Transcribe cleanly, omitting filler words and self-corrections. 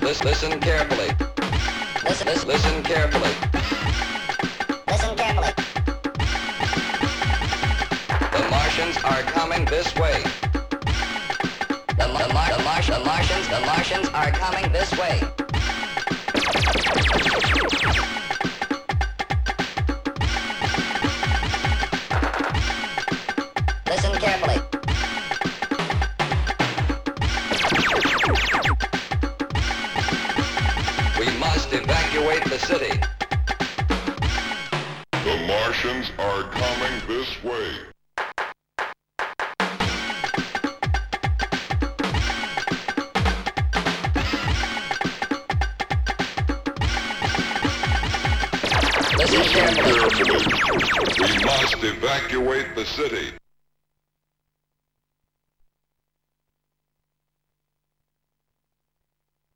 Listen carefully. Listen carefully. Listen carefully. The Martians are coming this way. The Martians are coming this way. Listen carefully. We must evacuate the city. The Martians are coming this way. Listen Listen carefully. carefully. We must evacuate the city.